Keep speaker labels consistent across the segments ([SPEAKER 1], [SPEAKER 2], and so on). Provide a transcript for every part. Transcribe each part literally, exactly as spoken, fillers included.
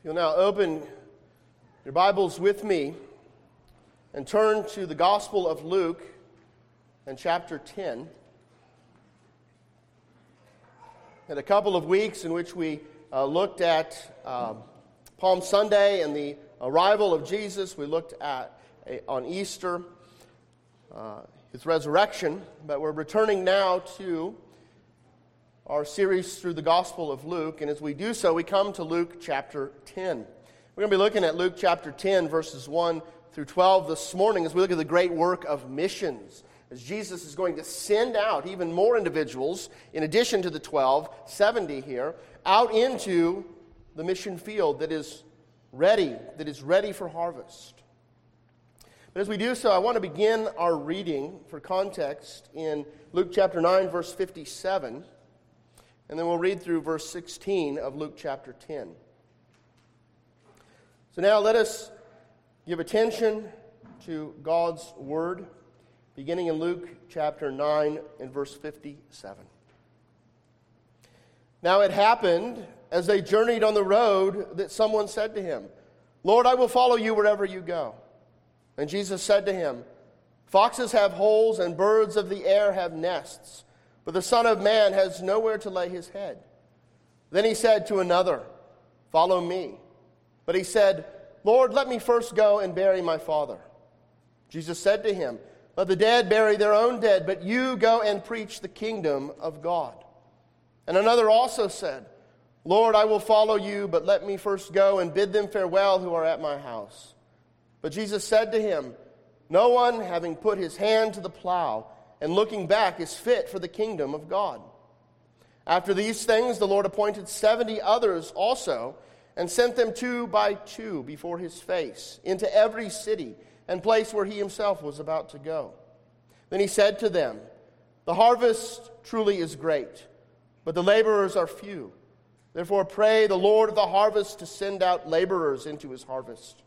[SPEAKER 1] You'll now open your Bibles with me and turn to the Gospel of Luke and chapter ten. Had a couple of weeks in which we uh, looked at uh, Palm Sunday and the arrival of Jesus. We looked at a, on Easter, uh, his resurrection, but we're returning now to our series through the Gospel of Luke, and as we do so, we come to Luke chapter ten. We're going to be looking at Luke chapter ten, verses one through twelve this morning as we look at the great work of missions, as Jesus is going to send out even more individuals, in addition to the twelve, seventy here, out into the mission field that is ready, that is ready for harvest. But as we do so, I want to begin our reading for context in Luke chapter nine, verse fifty-seven, and then we'll read through verse sixteen of Luke chapter ten. So now let us give attention to God's Word, beginning in Luke chapter nine and verse fifty-seven. Now it happened, as they journeyed on the road, that someone said to him, "Lord, I will follow you wherever you go." And Jesus said to him, "Foxes have holes and birds of the air have nests, but the Son of Man has nowhere to lay his head." Then he said to another, "Follow me." But he said, "Lord, let me first go and bury my father." Jesus said to him, "Let the dead bury their own dead, but you go and preach the kingdom of God." And another also said, "Lord, I will follow you, but let me first go and bid them farewell who are at my house." But Jesus said to him, "No one, having put his hand to the plow and looking back, is fit for the kingdom of God." After these things, the Lord appointed seventy others also, and sent them two by two before his face into every city and place where he himself was about to go. Then he said to them, "The harvest truly is great, but the laborers are few. Therefore pray the Lord of the harvest to send out laborers into his harvest.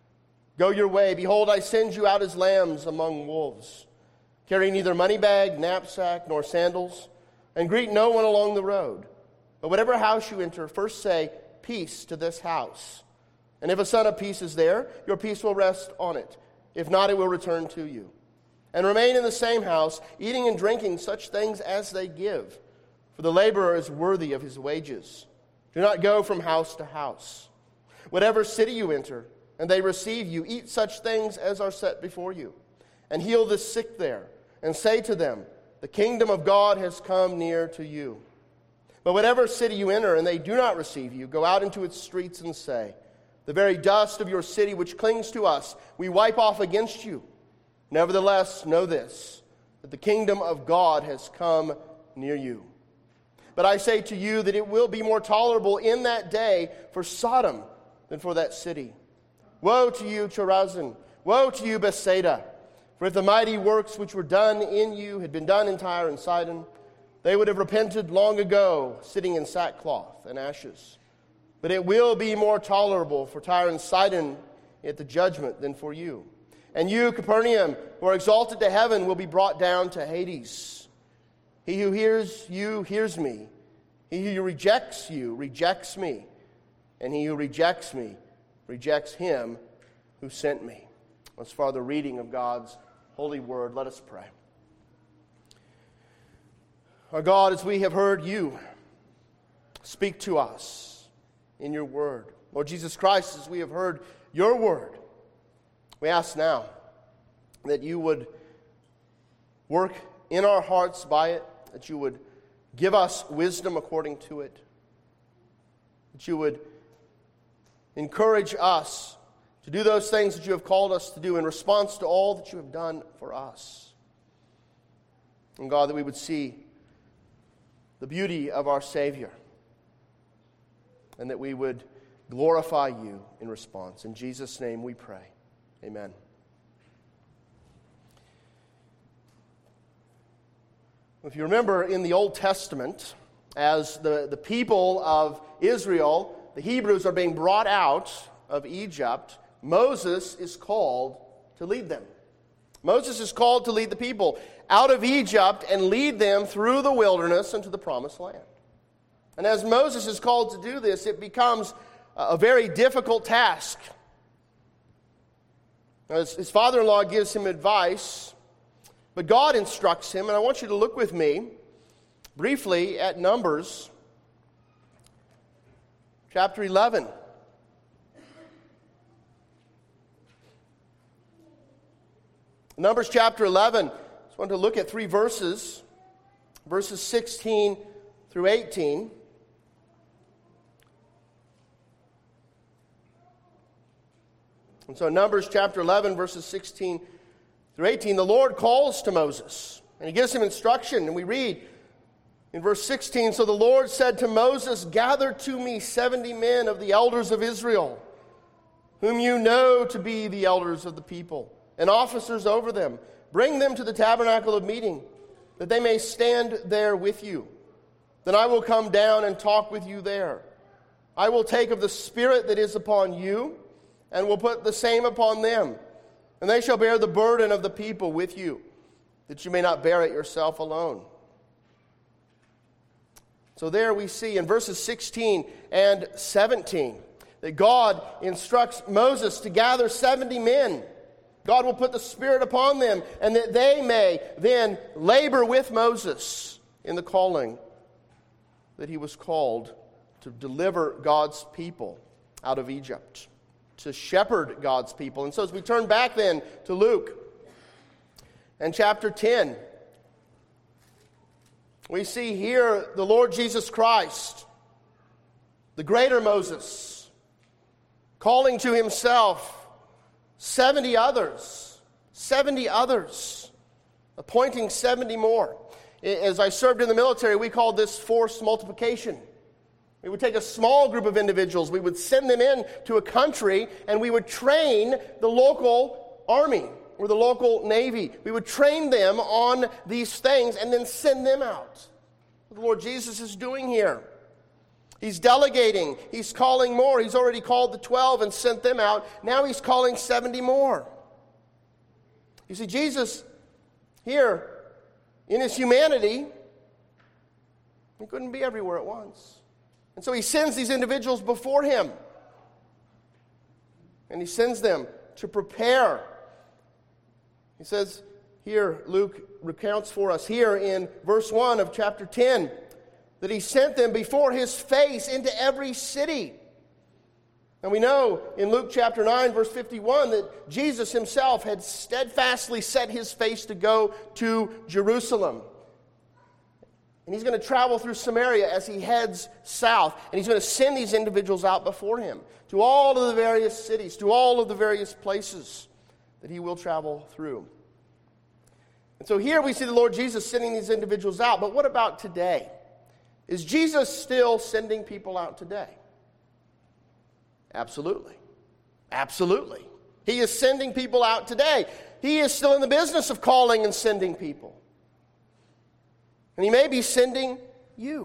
[SPEAKER 1] Go your way. Behold, I send you out as lambs among wolves. Carry neither money bag, knapsack, nor sandals, and greet no one along the road. But whatever house you enter, first say, 'Peace to this house.' And if a son of peace is there, your peace will rest on it. If not, it will return to you. And remain in the same house, eating and drinking such things as they give. For the laborer is worthy of his wages. Do not go from house to house. Whatever city you enter, and they receive you, eat such things as are set before you. And heal the sick there, and say to them, 'The kingdom of God has come near to you.' But whatever city you enter, and they do not receive you, go out into its streets and say, 'The very dust of your city which clings to us, we wipe off against you.' Nevertheless, know this, that the kingdom of God has come near you. But I say to you that it will be more tolerable in that day for Sodom than for that city. Woe to you, Chorazin! Woe to you, Bethsaida! For if the mighty works which were done in you had been done in Tyre and Sidon, they would have repented long ago, sitting in sackcloth and ashes. But it will be more tolerable for Tyre and Sidon at the judgment than for you. And you, Capernaum, who are exalted to heaven, will be brought down to Hades. He who hears you hears me. He who rejects you rejects me. And he who rejects me rejects him who sent me." As far the reading of God's holy word, let us pray. Our God, as we have heard you speak to us in your word, Lord Jesus Christ, as we have heard your word, we ask now that you would work in our hearts by it, that you would give us wisdom according to it, that you would encourage us to do those things that you have called us to do in response to all that you have done for us. And God, that we would see the beauty of our Savior, and that we would glorify you in response. In Jesus' name we pray. Amen. If you remember in the Old Testament, as the, the people of Israel, the Hebrews, are being brought out of Egypt, Moses is called to lead them. Moses is called to lead the people out of Egypt and lead them through the wilderness into the promised land. And as Moses is called to do this, it becomes a very difficult task. His, his father-in-law gives him advice, but God instructs him, and I want you to look with me briefly at Numbers chapter eleven. Numbers chapter eleven. I just want to look at three verses, verses sixteen through eighteen. And so Numbers chapter eleven, verses sixteen through eighteen, the Lord calls to Moses, and he gives him instruction, and we read in verse sixteen, so the Lord said to Moses, gather to me seventy men of the elders of Israel, whom you know to be the elders of the people, and officers over them. Bring them to the tabernacle of meeting, that they may stand there with you. Then I will come down and talk with you there. I will take of the Spirit that is upon you, and will put the same upon them. And they shall bear the burden of the people with you, that you may not bear it yourself alone. So there we see in verses sixteen and seventeen that God instructs Moses to gather seventy men. God will put the Spirit upon them, and that they may then labor with Moses in the calling that he was called to deliver God's people out of Egypt, to shepherd God's people. And so as we turn back then to Luke and chapter ten, we see here the Lord Jesus Christ, the greater Moses, calling to himself seventy others, seventy others, appointing seventy more. As I served in the military, we called this force multiplication. We would take a small group of individuals, we would send them in to a country, and we would train the local army or the local navy. We would train them on these things and then send them out. What the Lord Jesus is doing here. He's delegating. He's calling more. He's already called the twelve and sent them out. Now he's calling seventy more. You see, Jesus here, in his humanity, he couldn't be everywhere at once. And so he sends these individuals before him. And he sends them to prepare. He says here, Luke recounts for us here in verse one of chapter ten, that he sent them before his face into every city. And we know in Luke chapter nine, verse fifty-one, that Jesus himself had steadfastly set his face to go to Jerusalem. And he's going to travel through Samaria as he heads south. And he's going to send these individuals out before him to all of the various cities, to all of the various places that he will travel through. And so here we see the Lord Jesus sending these individuals out. But what about today? Is Jesus still sending people out today? Absolutely. Absolutely. He is sending people out today. He is still in the business of calling and sending people. And he may be sending you.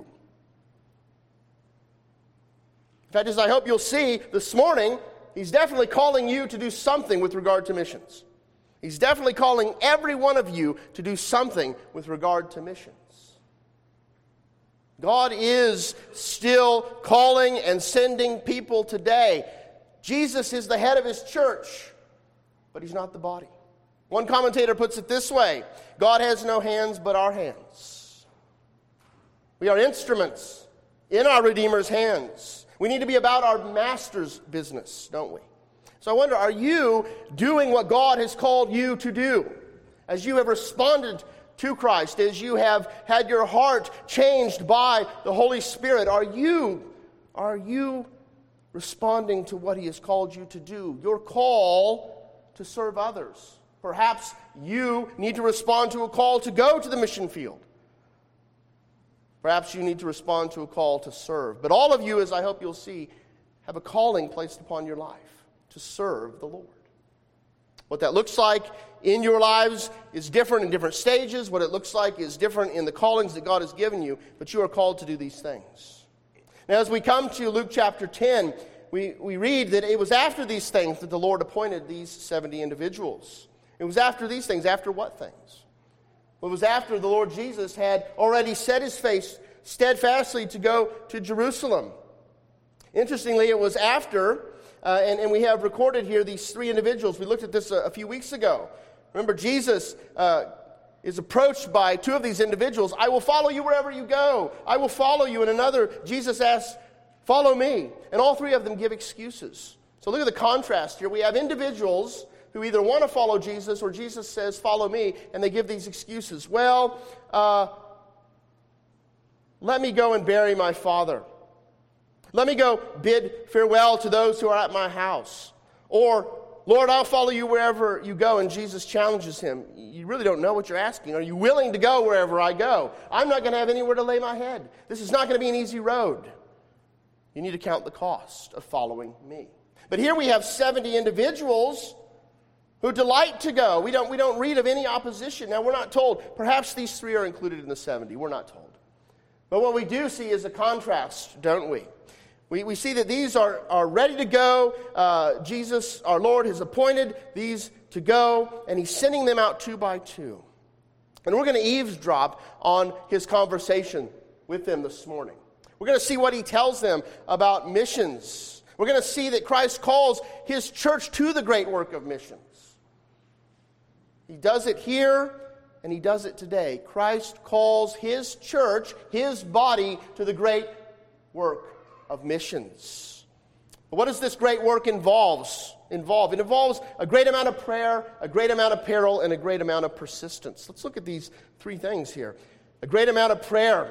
[SPEAKER 1] In fact, as I hope you'll see this morning, he's definitely calling you to do something with regard to missions. He's definitely calling every one of you to do something with regard to missions. God is still calling and sending people today. Jesus is the head of his church, but he's not the body. One commentator puts it this way: God has no hands but our hands. We are instruments in our Redeemer's hands. We need to be about our Master's business, don't we? So I wonder, are you doing what God has called you to do? As you have responded to Christ, as you have had your heart changed by the Holy Spirit, are you, are you responding to what he has called you to do? Your call to serve others. Perhaps you need to respond to a call to go to the mission field. Perhaps you need to respond to a call to serve. But all of you, as I hope you'll see, have a calling placed upon your life to serve the Lord. What that looks like in your lives is different in different stages. What it looks like is different in the callings that God has given you. But you are called to do these things. Now, as we come to Luke chapter ten, we, we read that it was after these things that the Lord appointed these seventy individuals. It was after these things. After what things? Well, it was after the Lord Jesus had already set his face steadfastly to go to Jerusalem. Interestingly, it was after, uh, and, and we have recorded here these three individuals. We looked at this a, a few weeks ago. Remember, Jesus uh, is approached by two of these individuals. I will follow you wherever you go. I will follow you. And another, Jesus asks, follow me. And all three of them give excuses. So look at the contrast here. We have individuals who either want to follow Jesus or Jesus says, follow me, and they give these excuses. Well, uh, let me go and bury my father. Let me go bid farewell to those who are at my house. Or, Lord, I'll follow you wherever you go. And Jesus challenges him. You really don't know what you're asking. Are you willing to go wherever I go? I'm not going to have anywhere to lay my head. This is not going to be an easy road. You need to count the cost of following me. But here we have seventy individuals who delight to go. We don't, we don't read of any opposition. Now, we're not told. Perhaps these three are included in the seventy. We're not told. But what we do see is a contrast, don't we? We, we see that these are, are ready to go. Uh, Jesus, our Lord, has appointed these to go, and he's sending them out two by two. And we're going to eavesdrop on his conversation with them this morning. We're going to see what he tells them about missions. We're going to see that Christ calls his church to the great work of missions. He does it here, and he does it today. Christ calls his church, his body, to the great work of missions. But what does this great work involves? Involve? It involves a great amount of prayer, a great amount of peril, and a great amount of persistence. Let's look at these three things here. A great amount of prayer.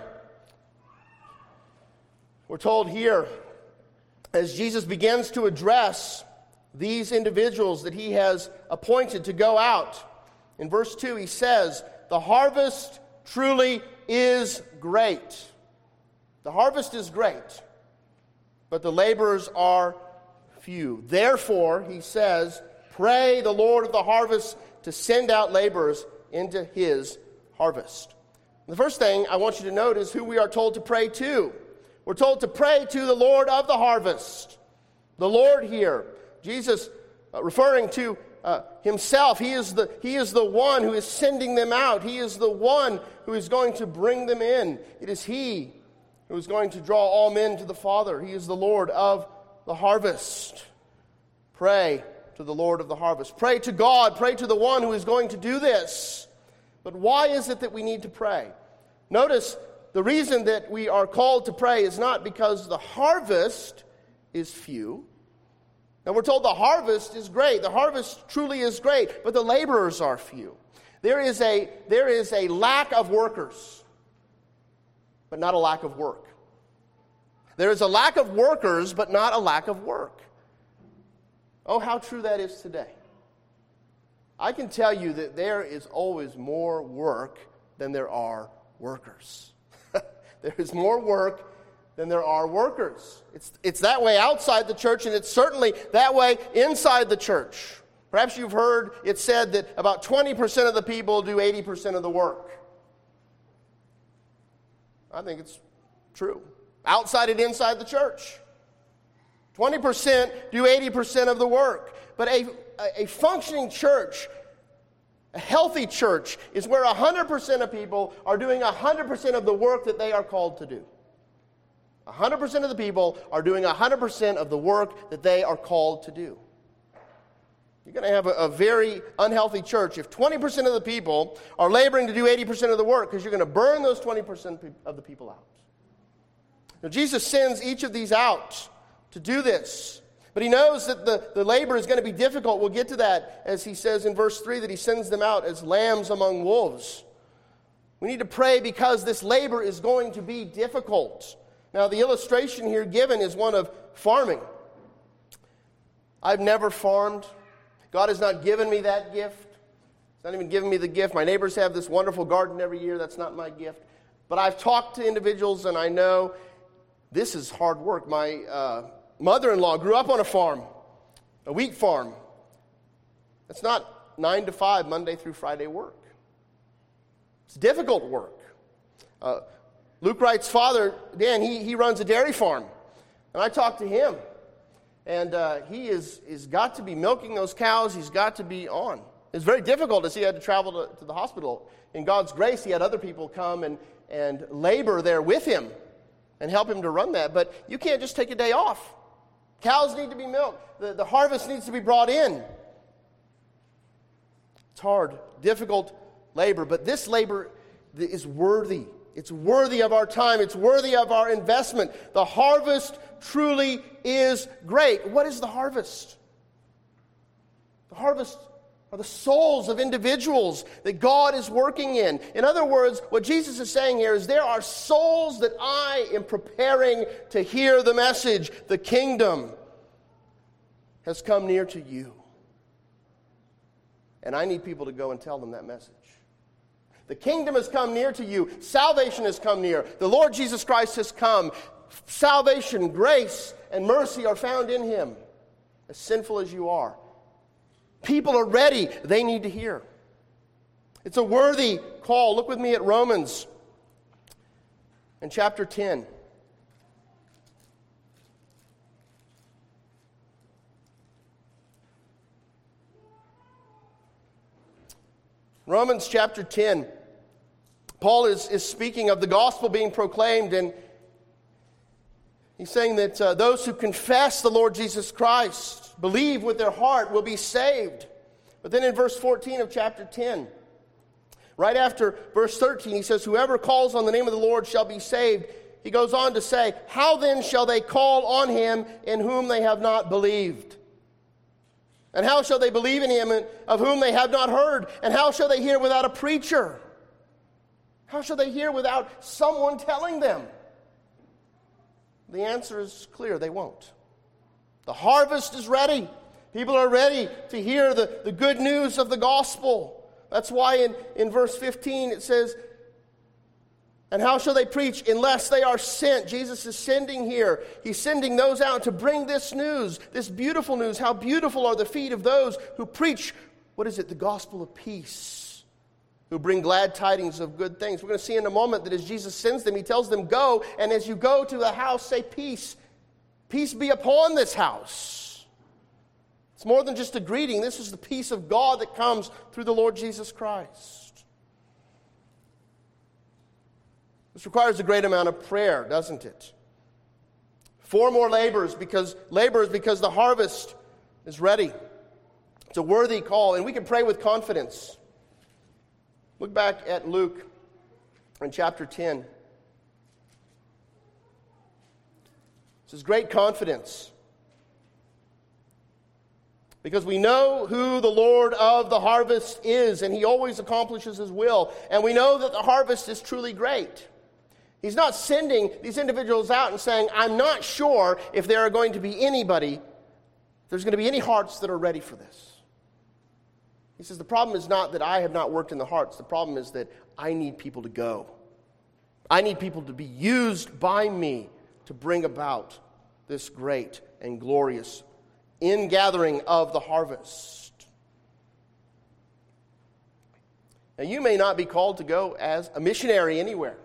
[SPEAKER 1] We're told here, as Jesus begins to address these individuals that he has appointed to go out, in verse two he says, the harvest truly is great. The harvest is great, but the laborers are few. Therefore, he says, pray the Lord of the harvest to send out laborers into his harvest. The first thing I want you to note is who we are told to pray to. We're told to pray to the Lord of the harvest. The Lord here, Jesus uh, referring to uh, himself, he is, the, he is the one who is sending them out. He is the one who is going to bring them in. It is he who is going to draw all men to the Father. He is the Lord of the harvest. Pray to the Lord of the harvest. Pray to God. Pray to the one who is going to do this. But why is it that we need to pray? Notice the reason that we are called to pray is not because the harvest is few. Now we're told the harvest is great. The harvest truly is great, but the laborers are few. There is a, there is a lack of workers, but not a lack of work. There is a lack of workers, but not a lack of work. Oh, how true that is today. I can tell you that there is always more work than there are workers. There is more work than there are workers. It's, it's that way outside the church, and it's certainly that way inside the church. Perhaps you've heard it said that about twenty percent of the people do eighty percent of the work. I think it's true. Outside and inside the church. twenty percent do eighty percent of the work. But a, a functioning church, a healthy church, is where one hundred percent of people are doing one hundred percent of the work that they are called to do. one hundred percent of the people are doing one hundred percent of the work that they are called to do. You're going to have a, a very unhealthy church if twenty percent of the people are laboring to do eighty percent of the work, because you're going to burn those twenty percent of the people out. Now, Jesus sends each of these out to do this. But he knows that the, the labor is going to be difficult. We'll get to that as he says in verse three that he sends them out as lambs among wolves. We need to pray because this labor is going to be difficult. Now, the illustration here given is one of farming. I've never farmed. God has not given me that gift. He's not even given me the gift. My neighbors have this wonderful garden every year. That's not my gift. But I've talked to individuals, and I know this is hard work. My uh, mother-in-law grew up on a farm, a wheat farm. It's not nine to five, Monday through Friday work. It's difficult work. Uh, Luke Wright's father, Dan, he, he runs a dairy farm. And I talked to him. And uh, he is, is got to be milking those cows. He's got to be on. It's very difficult as he had to travel to, to the hospital. In God's grace, he had other people come and, and labor there with him. and help him to run that. But you can't just take a day off. Cows need to be milked. The, the harvest needs to be brought in. It's hard, difficult labor, but this labor is worthy. It's worthy of our time. It's worthy of our investment. The harvest truly is great. What is the harvest? The harvest are the souls of individuals that God is working in. In other words, what Jesus is saying here is there are souls that I am preparing to hear the message. The kingdom has come near to you. And I need people to go and tell them that message. The kingdom has come near to you. Salvation has come near. The Lord Jesus Christ has come. Salvation, grace, and mercy are found in him, as sinful as you are. People are ready. They need to hear. It's a worthy call. Look with me at Romans in chapter ten. Romans chapter ten. Paul is, is speaking of the gospel being proclaimed, and he's saying that uh, those who confess the Lord Jesus Christ, believe with their heart, will be saved. But then in verse fourteen of chapter ten, right after verse thirteen, he says, whoever calls on the name of the Lord shall be saved. He goes on to say, how then shall they call on him in whom they have not believed? And how shall they believe in him of whom they have not heard? And how shall they hear without a preacher? How shall they hear without someone telling them? The answer is clear, they won't. The harvest is ready. People are ready to hear the, the good news of the gospel. That's why in, in verse fifteen it says, and how shall they preach unless they are sent? Jesus is sending here. He's sending those out to bring this news, this beautiful news. How beautiful are the feet of those who preach, what is it, the gospel of peace, who bring glad tidings of good things. We're going to see in a moment that as Jesus sends them, he tells them, go, and as you go to the house, say peace. Peace be upon this house. It's more than just a greeting. This is the peace of God that comes through the Lord Jesus Christ. This requires a great amount of prayer, doesn't it? Four more laborers because laborers because the harvest is ready. It's a worthy call, and we can pray with confidence. Look back at Luke in chapter ten. It says great confidence. Because we know who the Lord of the harvest is, and he always accomplishes his will. And we know that the harvest is truly great. He's not sending these individuals out and saying, I'm not sure if there are going to be anybody, if there's going to be any hearts that are ready for this. He says, the problem is not that I have not worked in the hearts. The problem is that I need people to go. I need people to be used by me to bring about this great and glorious ingathering of the harvest. Now, you may not be called to go as a missionary anywhere.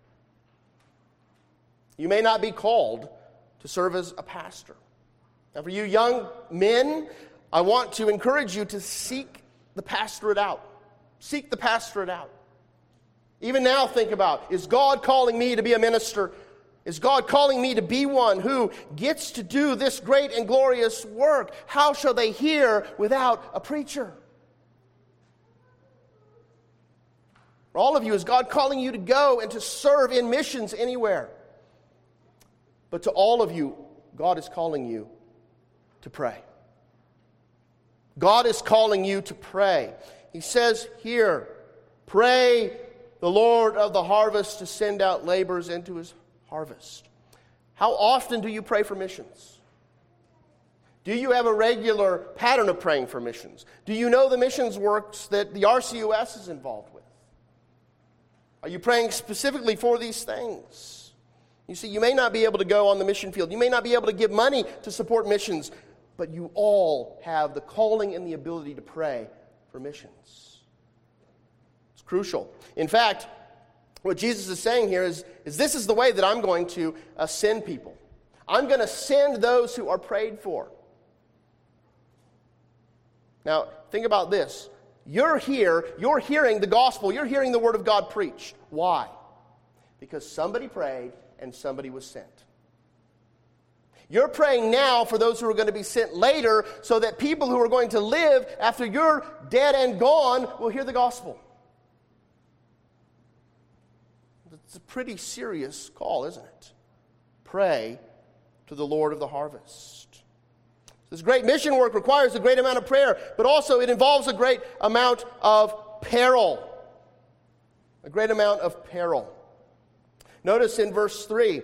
[SPEAKER 1] You may not be called to serve as a pastor. Now, for you young men, I want to encourage you to seek the pastorate out. Seek the pastorate out. Even now, think about, is God calling me to be a minister? Is God calling me to be one who gets to do this great and glorious work? How shall they hear without a preacher? For all of you, is God calling you to go and to serve in missions anywhere? But to all of you, God is calling you to pray. God is calling you to pray. He says here, pray the Lord of the harvest to send out laborers into his harvest. How often do you pray for missions? Do you have a regular pattern of praying for missions? Do you know the missions works that the R C U S is involved with? Are you praying specifically for these things? You see, you may not be able to go on the mission field. You may not be able to give money to support missions, but you all have the calling and the ability to pray for missions. It's crucial. In fact, what Jesus is saying here is, is this is the way that I'm going to uh, send people. I'm going to send those who are prayed for. Now, think about this. You're here, you're hearing the gospel, you're hearing the word of God preached. Why? Because somebody prayed and somebody was sent. You're praying now for those who are going to be sent later so that people who are going to live after you're dead and gone will hear the gospel. It's a pretty serious call, isn't it? Pray to the Lord of the harvest. This great mission work requires a great amount of prayer, but also it involves a great amount of peril. A great amount of peril. Notice in verse three,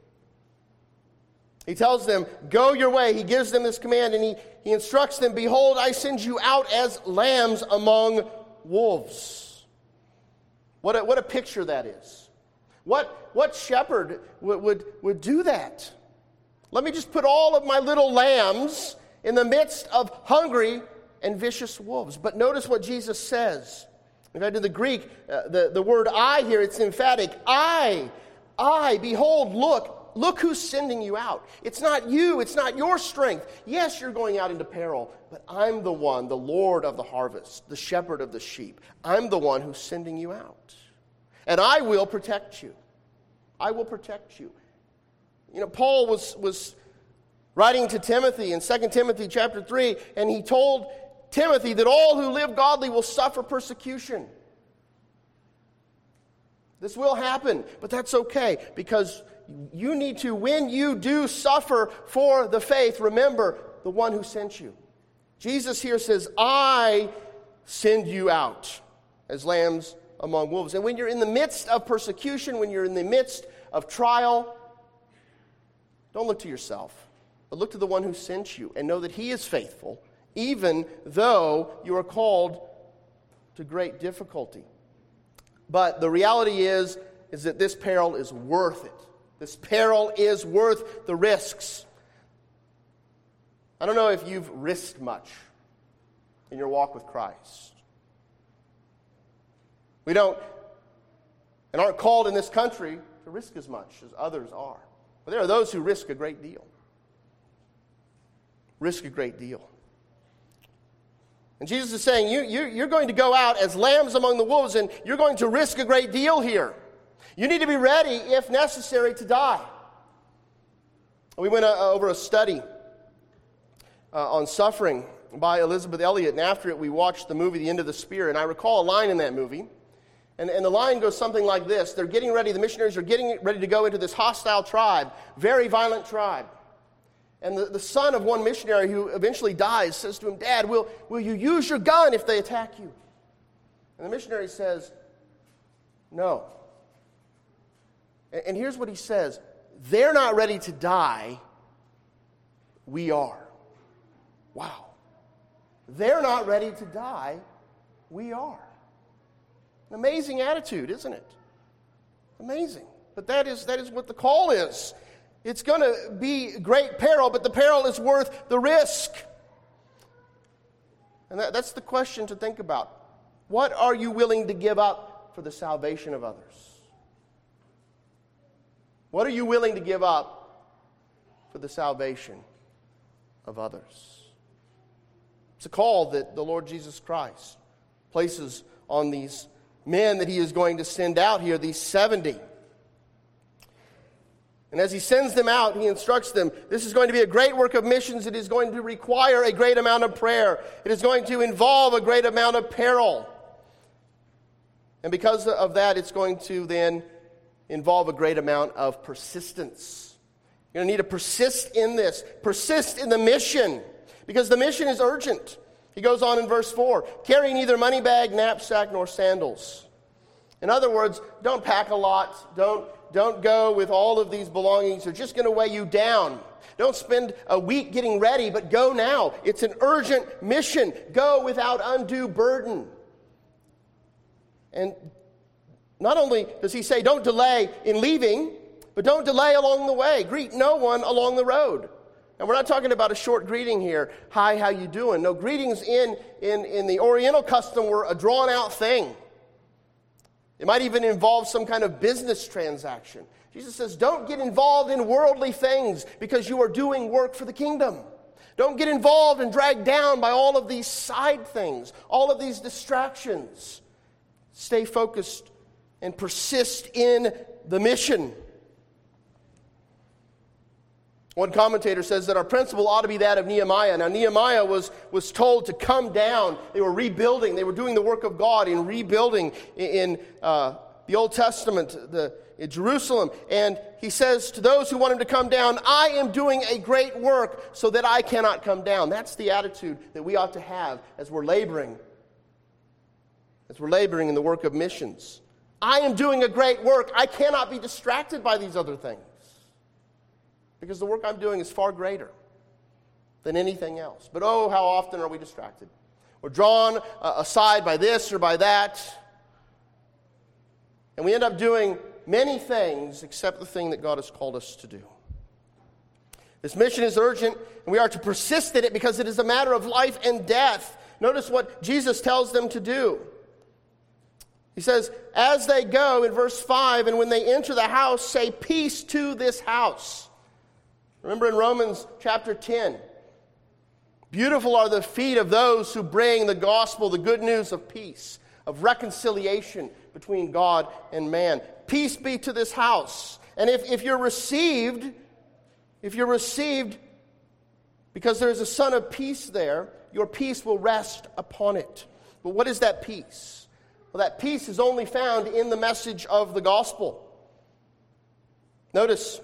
[SPEAKER 1] he tells them, go your way. He gives them this command, and he, he instructs them, behold, I send you out as lambs among wolves. What a, what a picture that is. What, what shepherd would, would, would do that? Let me just put all of my little lambs in the midst of hungry and vicious wolves. But notice what Jesus says. In fact, in the Greek, uh, the, the word I here, it's emphatic. I, I, behold, look. Look who's sending you out. It's not you. It's not your strength. Yes, you're going out into peril, but I'm the one, the Lord of the harvest, the shepherd of the sheep. I'm the one who's sending you out. And I will protect you. I will protect you. You know, Paul was, was writing to Timothy in Second Timothy chapter three, and he told Timothy that all who live godly will suffer persecution. This will happen, but that's okay, because you need to, when you do suffer for the faith, remember the one who sent you. Jesus here says, I send you out as lambs among wolves. And when you're in the midst of persecution, when you're in the midst of trial, don't look to yourself, but look to the one who sent you and know that he is faithful, even though you are called to great difficulty. But the reality is, is that this peril is worth it. This peril is worth the risks. I don't know if you've risked much in your walk with Christ. We don't and aren't called in this country to risk as much as others are. But there are those who risk a great deal. Risk a great deal. And Jesus is saying, you, you, you're going to go out as lambs among the wolves, and you're going to risk a great deal here. You need to be ready, if necessary, to die. We went uh, over a study uh, on suffering by Elizabeth Elliot, and after it we watched the movie The End of the Spear, and I recall a line in that movie, and, and the line goes something like this. They're getting ready, the missionaries are getting ready to go into this hostile tribe, very violent tribe. And the, the son of one missionary who eventually dies says to him, Dad, will, will you use your gun if they attack you? And the missionary says, no. And here's what he says, they're not ready to die, we are. Wow. They're not ready to die, we are. An amazing attitude, isn't it? Amazing. But that is, that is what the call is. It's going to be great peril, but the peril is worth the risk. And that, that's the question to think about. What are you willing to give up for the salvation of others? What are you willing to give up for the salvation of others? It's a call that the Lord Jesus Christ places on these men that he is going to send out here, these seventy. And as he sends them out, he instructs them, this is going to be a great work of missions. It is going to require a great amount of prayer. It is going to involve a great amount of peril. And because of that, it's going to then involve a great amount of persistence. You're going to need to persist in this. Persist in the mission, because the mission is urgent. He goes on in verse four, carry neither money bag, knapsack, nor sandals. In other words, don't pack a lot. Don't, don't go with all of these belongings. They're just going to weigh you down. Don't spend a week getting ready, but go now. It's an urgent mission. Go without undue burden. And not only does he say don't delay in leaving, but don't delay along the way. Greet no one along the road. And we're not talking about a short greeting here. Hi, how you doing? No, greetings in, in, in the Oriental custom were a drawn-out thing. It might even involve some kind of business transaction. Jesus says, don't get involved in worldly things because you are doing work for the kingdom. Don't get involved and dragged down by all of these side things, all of these distractions. Stay focused and persist in the mission. One commentator says that our principle ought to be that of Nehemiah. Now, Nehemiah was, was told to come down. They were rebuilding. They were doing the work of God in rebuilding in, in uh, the Old Testament, the, in Jerusalem. And he says to those who want him to come down, I am doing a great work so that I cannot come down. That's the attitude that we ought to have as we're laboring, as we're laboring in the work of missions. I am doing a great work. I cannot be distracted by these other things, because the work I'm doing is far greater than anything else. But oh, how often are we distracted? We're drawn uh, aside by this or by that. And we end up doing many things except the thing that God has called us to do. This mission is urgent, and we are to persist in it because it is a matter of life and death. Notice what Jesus tells them to do. He says, as they go, in verse five, and when they enter the house, say, peace to this house. Remember in Romans chapter ten, beautiful are the feet of those who bring the gospel, the good news of peace, of reconciliation between God and man. Peace be to this house. And if, if you're received, if you're received because there's a son of peace there, your peace will rest upon it. But what is that peace? Well, that peace is only found in the message of the gospel. Notice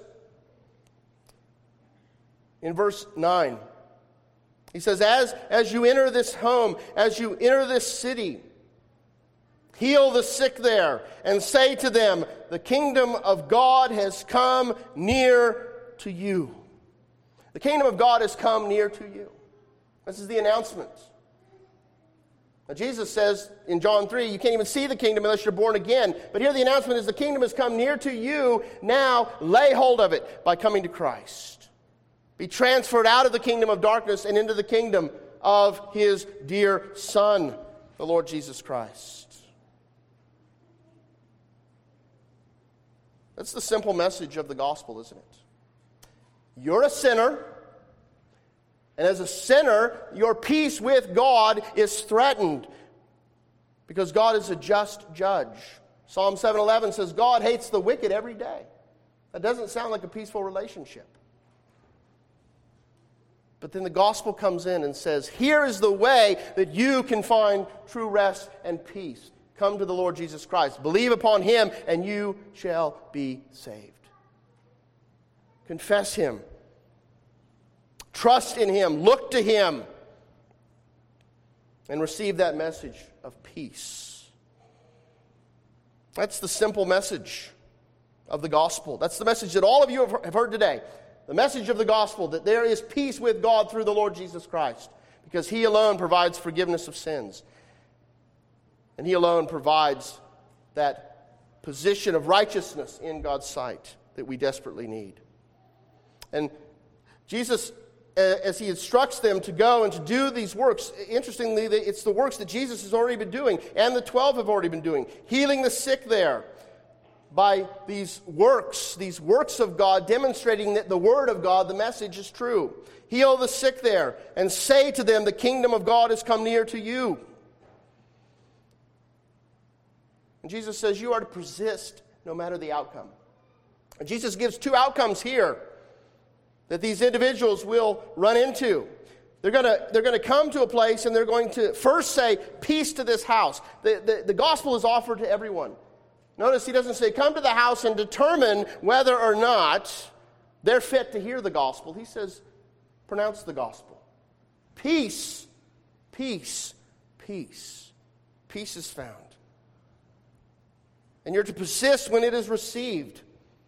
[SPEAKER 1] in verse nine, he says, as, as you enter this home, as you enter this city, heal the sick there and say to them, the kingdom of God has come near to you. The kingdom of God has come near to you. This is the announcement. Now, Jesus says in John three, you can't even see the kingdom unless you're born again. But here the announcement is the kingdom has come near to you. Now lay hold of it by coming to Christ. Be transferred out of the kingdom of darkness and into the kingdom of his dear Son, the Lord Jesus Christ. That's the simple message of the gospel, isn't it? You're a sinner. And as a sinner, your peace with God is threatened because God is a just judge. Psalm seven eleven says, God hates the wicked every day. That doesn't sound like a peaceful relationship. But then the gospel comes in and says, here is the way that you can find true rest and peace. Come to the Lord Jesus Christ. Believe upon him and you shall be saved. Confess him. Trust in him, look to him, and receive that message of peace. That's the simple message of the gospel. That's the message that all of you have heard today. The message of the gospel, that there is peace with God through the Lord Jesus Christ, because he alone provides forgiveness of sins. And he alone provides that position of righteousness in God's sight that we desperately need. And Jesus, as he instructs them to go and to do these works, interestingly, it's the works that Jesus has already been doing and the twelve have already been doing. Healing the sick there by these works, these works of God, demonstrating that the word of God, the message, is true. Heal the sick there and say to them, the kingdom of God has come near to you. And Jesus says you are to persist no matter the outcome. And Jesus gives two outcomes here that these individuals will run into. They're going to they're going to come to a place and they're going to first say, peace to this house. The, the, the gospel is offered to everyone. Notice he doesn't say, come to the house and determine whether or not they're fit to hear the gospel. He says, pronounce the gospel. Peace, peace, peace. Peace is found. And you're to persist when it is received.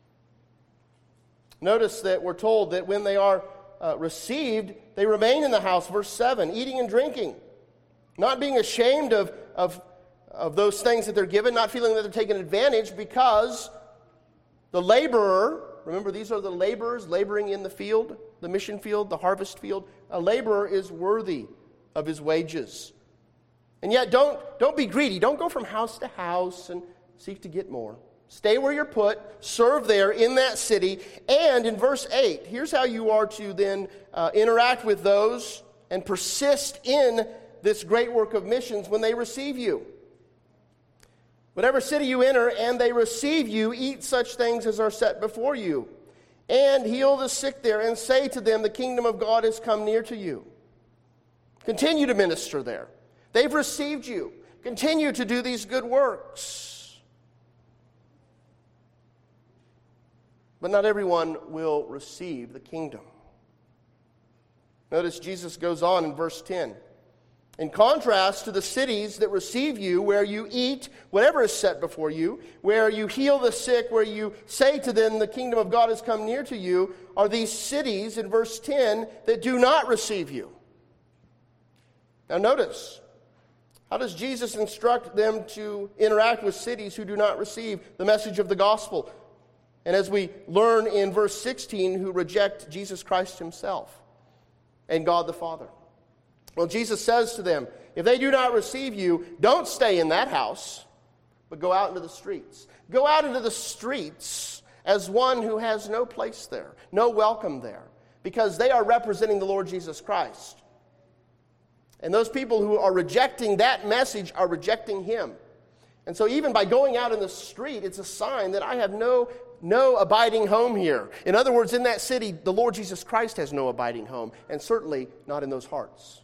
[SPEAKER 1] Notice that we're told that when they are uh, received, they remain in the house, verse seven, eating and drinking, not being ashamed of, of, of those things that they're given, not feeling that they're taken advantage, because the laborer, remember these are the laborers laboring in the field, the mission field, the harvest field, a laborer is worthy of his wages. And yet don't, don't be greedy. Don't go from house to house and seek to get more. Stay where you're put, serve there in that city. And in verse eight, here's how you are to then uh, interact with those and persist in this great work of missions when they receive you. Whatever city you enter and they receive you, eat such things as are set before you. and heal the sick there, and say to them, the kingdom of God has come near to you. Continue to minister there. They've received you. Continue to do these good works. But not everyone will receive the kingdom. Notice Jesus goes on in verse ten. In contrast to the cities that receive you, where you eat whatever is set before you, where you heal the sick, where you say to them, the kingdom of God has come near to you, are these cities in verse ten that do not receive you. Now notice, how does Jesus instruct them to interact with cities who do not receive the message of the gospel? And as we learn in verse sixteen, who reject Jesus Christ himself and God the Father. Well, Jesus says to them, if they do not receive you, don't stay in that house, but go out into the streets. Go out into the streets as one who has no place there, no welcome there, because they are representing the Lord Jesus Christ. And those people who are rejecting that message are rejecting him. And so even by going out in the street, it's a sign that I have no, no abiding home here. In other words, in that city, the Lord Jesus Christ has no abiding home, and certainly not in those hearts.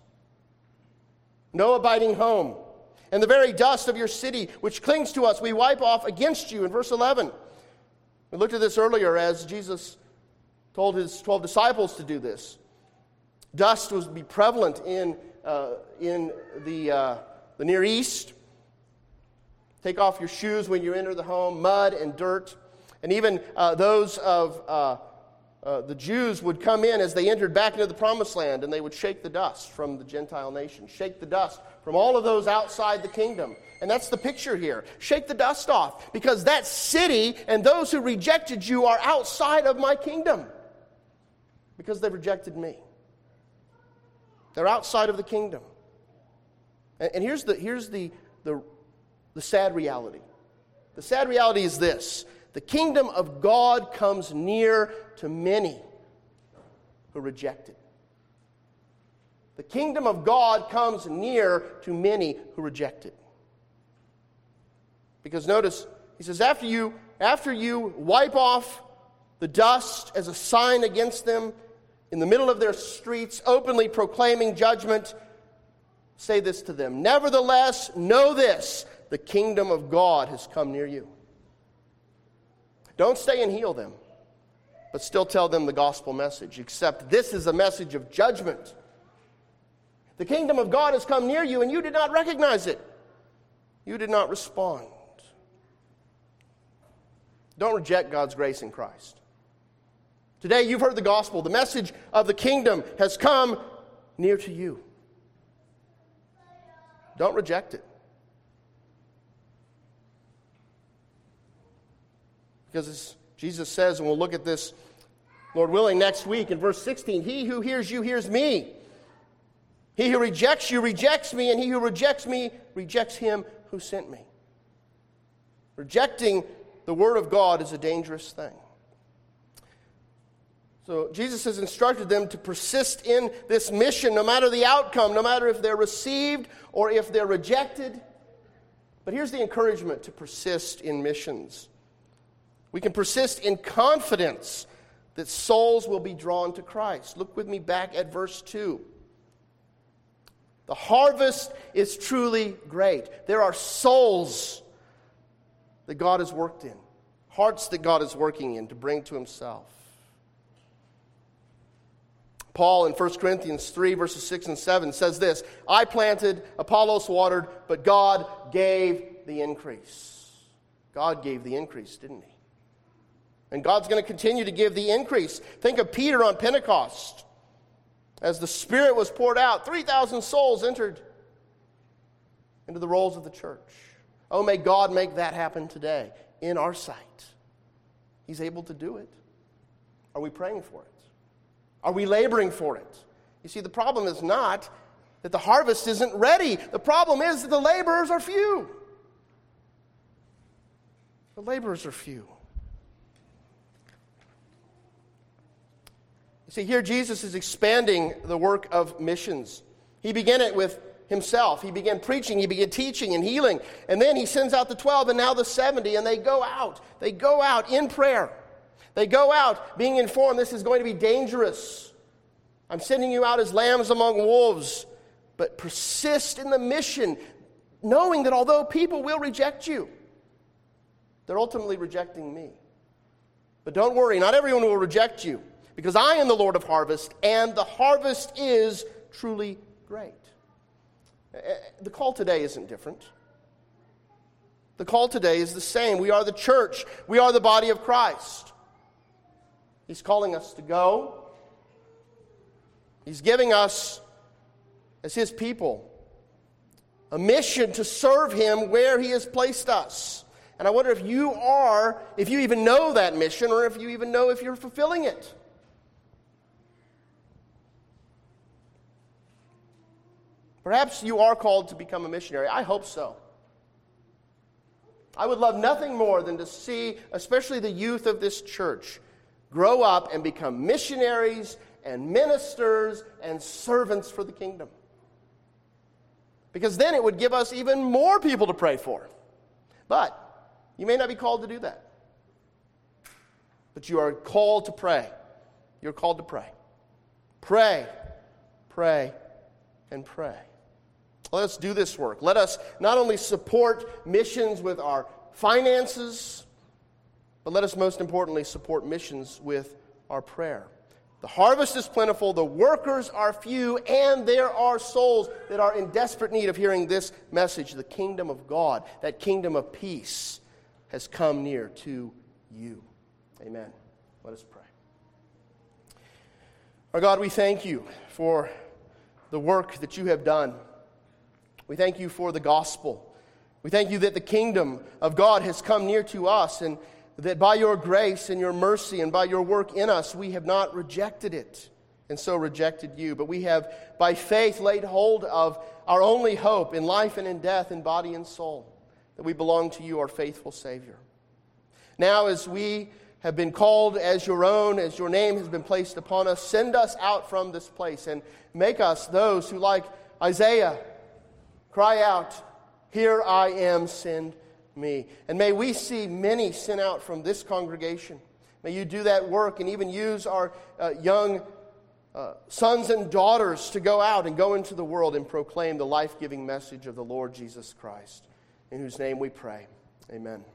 [SPEAKER 1] No abiding home. And the very dust of your city, which clings to us, we wipe off against you. In verse eleven, we looked at this earlier as Jesus told his twelve disciples to do this. Dust was be prevalent in uh, in the uh, the Near East. Take off your shoes when you enter the home, mud and dirt. And even uh, those of uh, uh, the Jews would come in as they entered back into the Promised Land, and they would shake the dust from the Gentile nation, shake the dust from all of those outside the kingdom. And that's the picture here. Shake the dust off, because that city and those who rejected you are outside of my kingdom, because they've rejected me. They're outside of the kingdom. And, and here's the here's the, the the sad reality. The sad reality is this: the kingdom of God comes near to many who reject it. The kingdom of God comes near to many who reject it. Because notice, he says, after you, after you wipe off the dust as a sign against them in the middle of their streets, openly proclaiming judgment, say this to them: nevertheless, know this, the kingdom of God has come near you. Don't stay and heal them, but still tell them the gospel message, except this is a message of judgment. The kingdom of God has come near you, and you did not recognize it. You did not respond. Don't reject God's grace in Christ. Today you've heard the gospel. The message of the kingdom has come near to you. Don't reject it. Because as Jesus says, and we'll look at this, Lord willing, next week in verse sixteen, he who hears you hears me. He who rejects you rejects me, and he who rejects me rejects him who sent me. Rejecting the word of God is a dangerous thing. So Jesus has instructed them to persist in this mission no matter the outcome, no matter if they're received or if they're rejected. But here's the encouragement to persist in missions. We can persist in confidence that souls will be drawn to Christ. Look with me back at verse two. The harvest is truly great. There are souls that God has worked in, hearts that God is working in to bring to himself. Paul in First Corinthians three, verses six and seven says this: I planted, Apollos watered, but God gave the increase. God gave the increase, didn't he? And God's going to continue to give the increase. Think of Peter on Pentecost. As the Spirit was poured out, three thousand souls entered into the rolls of the church. Oh, may God make that happen today in our sight. He's able to do it. Are we praying for it? Are we laboring for it? You see, the problem is not that the harvest isn't ready. The problem is that the laborers are few. The laborers are few. See, here Jesus is expanding the work of missions. He began it with himself. He began preaching, he began teaching and healing. And then he sends out the twelve and now the seventy, and they go out. They go out in prayer. They go out being informed this is going to be dangerous. I'm sending you out as lambs among wolves, but persist in the mission, knowing that although people will reject you, they're ultimately rejecting me. But don't worry, not everyone will reject you, because I am the Lord of harvest, and the harvest is truly great. The call today isn't different. The call today is the same. We are the church. We are the body of Christ. He's calling us to go. He's giving us, as His people, a mission to serve Him where He has placed us. And I wonder if you are, if you even know that mission, or if you even know if you're fulfilling it. Perhaps you are called to become a missionary. I hope so. I would love nothing more than to see, especially the youth of this church, grow up and become missionaries and ministers and servants for the kingdom. Because then it would give us even more people to pray for. But you may not be called to do that. But you are called to pray. You're called to pray. Pray, pray, and pray. Let us do this work. Let us not only support missions with our finances, but let us most importantly support missions with our prayer. The harvest is plentiful, the workers are few, and there are souls that are in desperate need of hearing this message. The kingdom of God, that kingdom of peace, has come near to you. Amen. Let us pray. Our God, we thank you for the work that you have done. We thank you for the gospel. We thank you that the kingdom of God has come near to us, and that by your grace and your mercy and by your work in us, we have not rejected it and so rejected you. But we have, by faith, laid hold of our only hope in life and in death, in body and soul, that we belong to you, our faithful Savior. Now, as we have been called as your own, as your name has been placed upon us, send us out from this place and make us those who, like Isaiah, cry out, "Here I am, send me." And may we see many sent out from this congregation. May you do that work and even use our uh, young uh, sons and daughters to go out and go into the world and proclaim the life-giving message of the Lord Jesus Christ, in whose name we pray. Amen.